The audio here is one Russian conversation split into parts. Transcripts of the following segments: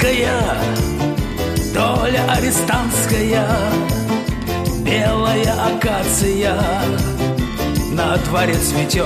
Таганская, доля арестантская, белая акация на дворе цветет.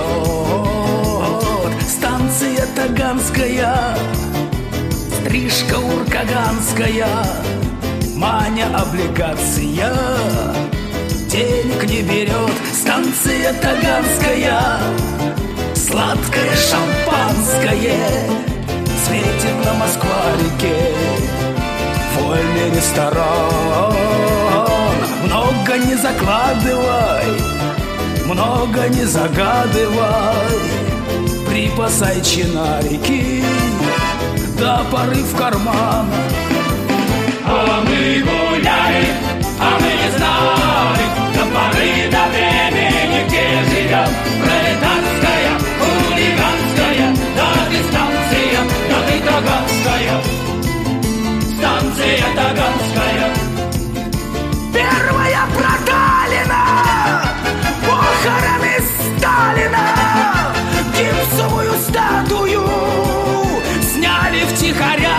Станция Таганская, стрижка уркаганская, Маня облигация денег не берет. Станция Таганская, сладкое шампанское светит на Москва-реке. Вольный ресторан, много не закладывай, много не загадывай, припасай чинарики до поры в карман. А мы гуляли, а мы не знали до поры до времени, где живем. Пролетарская, хулиганская, да ты станция, да ты таганская. Станция Таганская. Первая проталина, похороны Сталина, гипсовую статую сняли втихаря.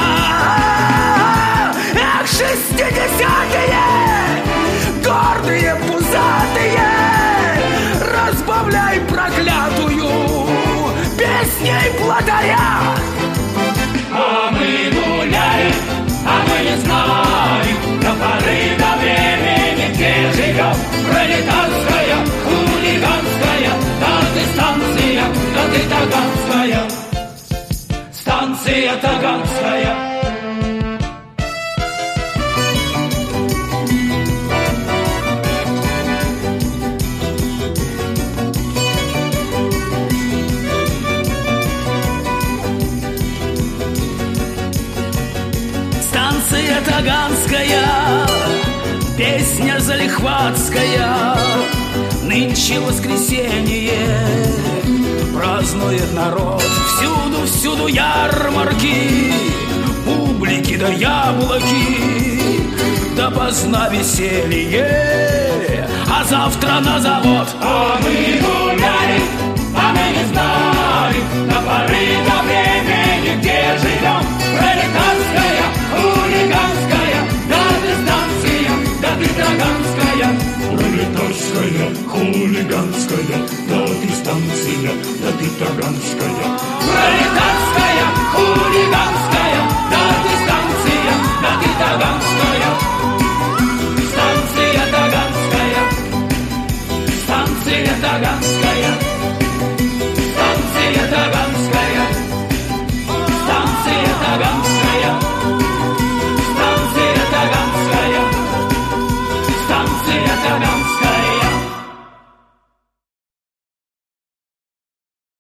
Эх, 60-е, гордые, пузатые, разбавляй проклятую песней плотаря. А мы гуляем, а мы не знаем до поры до времени, где живем. Пролетарская, хулиганская, да ты станция, да ты таганская. Станция Таганская. Станция Таганская, песня залихватская. Нынче воскресенье, празднует народ. Всюду, всюду ярмарки, публики да яблоки. Допоздна веселье, а завтра на завод. А мы гуляли, а мы не знали до поры до времени, где живем. Пролетарская, хулиганская, да ты станция, да ты таганская. Пролетарская, хулиганская, да ты станция, да ты таганская.